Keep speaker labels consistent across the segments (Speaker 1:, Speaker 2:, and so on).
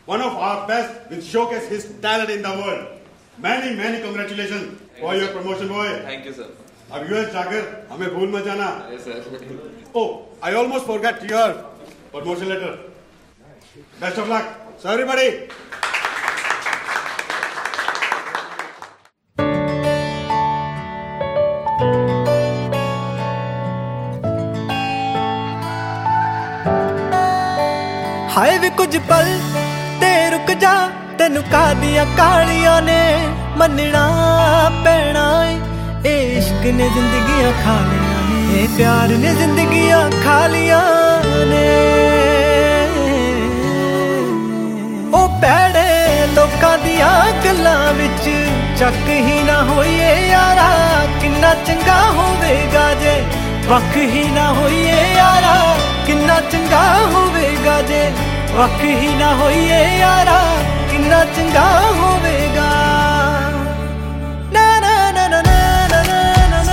Speaker 1: one of our best, will showcase his talent in the world. Many congratulations for your promotion, boy.
Speaker 2: Thank you, sir.
Speaker 1: अब US जाकर हमें भूल मत जाना.
Speaker 2: Yes, sir.
Speaker 1: Oh, I almost forgot your promotion letter. Best of luck. So everybody.
Speaker 3: ਹਾਏ ਵੇ ਕੁਝ ਪਲ ਤੇ ਰੁਕ ਜਾ ਤੈਨੂੰ ਕਾਦੀਆਂ ਕਾਲੀਆਂ ਨੇ ਮੰਨਣਾ ਪੈਣਾ ਏ ਇਸ਼ਕ ਨੇ ਜ਼ਿੰਦਗੀਆਂ ਖਾ ਲੀਆਂ ਨੇ ਇਹ ਪਿਆਰ ਨੇ ਜ਼ਿੰਦਗੀਆਂ ਖਾ ਲੀਆਂ ਨੇ ਉਹ ਭੈੜੇ ਲੋਕਾਂ ਦੀਆਂ ਗੱਲਾਂ ਵਿੱਚ ਚੱਕ ਹੀ ਨਾ ਹੋਈਏ ਯਾਰਾ ਕਿੰਨਾ ਚੰਗਾ ਹੋਵੇਗਾ ਜੇ ਵੱਖ ਹੀ ਨਾ ਹੋਈਏ ਯਾਰਾ ਕਿੰਨਾ ਚੰਗਾ ਹੋਵੇਗਾ ਜੇ ਵੱਖ ਹੀ ਨਾ ਹੋਈਏ ਯਾਰਾ ਕਿੰਨਾ ਚੰਗਾ ਹੋਵੇਗਾ ਨਾ ਨਾ ਨਾ ਨਾ ਨਾ ਨਾ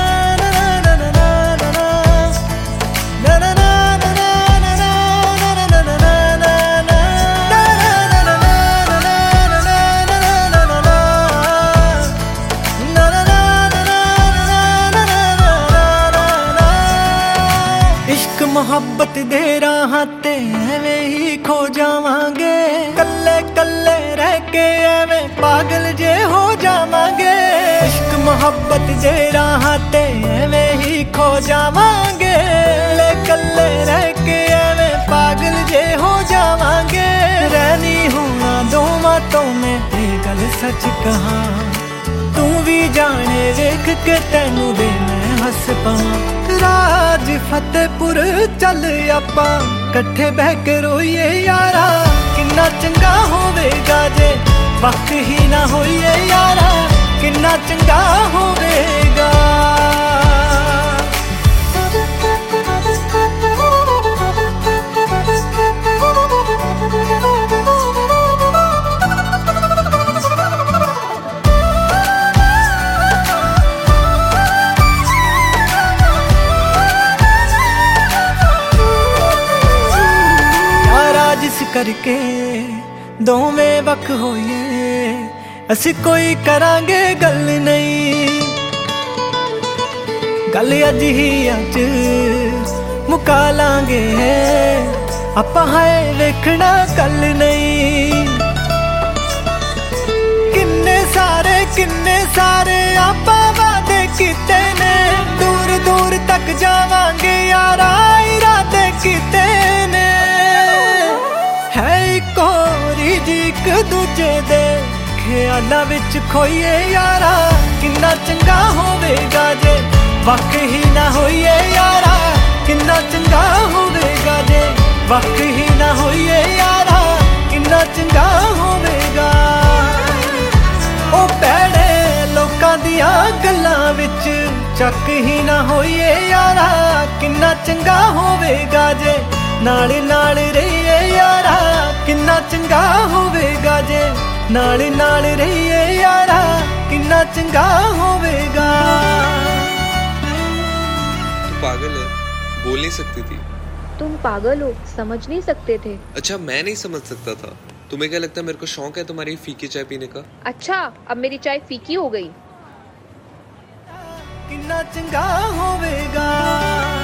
Speaker 3: मोहब्बत दे राहां ते एवें ही खो जावांगे कल्ले कल्ले रह के एवें पागल जे हो जावांगे इश्क मोहब्बत दे राहां ते एवें ही खो जावांगे कल्ले कल्ले रह के एवें पागल जे हो जावांगे रहनी होना दोवां तो मैं ये गल सच कहां तू भी जाने देख के तैनू वे मैं हस पावां राज फतेहपुर चल आपां कट्ठे बह के रोईए यारा किन्ना चंगा होवेगा जे वक्त ही ना होईए यारा किन्ना चंगा होवेगा करके दोवें वक होइए असी कोई करांगे गल नहीं गल अज ही अज मुका लांगे आपां है वेखना कल नहीं किन्ने सारे आपां वादे कीते ने दूर दूर तक जावांगे यारा इरादे कीते ने एक दूजे दे ख्यालां विच खोईए यारा किन्ना चंगा होवेगा जे वक ही ना होईए यारा किन्ना चंगा होवेगा जे वक ही ना होईए यारा किन्ना चंगा होवेगा ओ भैड़े लोकां दियां गल्लां विच चक ही ना होईए यारा किन्ना चंगा होवेगा जे नाल नाल रहिए यारा किन्ना चंगा होवेगा जे नाल नाल रहिए यारा किन्ना चंगा होवेगा
Speaker 2: तू पागल है बोल नहीं सकती थी
Speaker 4: तुम पागल हो समझ नहीं सकते थे
Speaker 2: अच्छा मैं नहीं समझ सकता था तुम्हें क्या लगता है मेरे को शौक है तुम्हारी फीकी चाय पीने का
Speaker 4: अच्छा अब मेरी चाय फीकी हो गई
Speaker 3: किन्ना चंगा होवेगा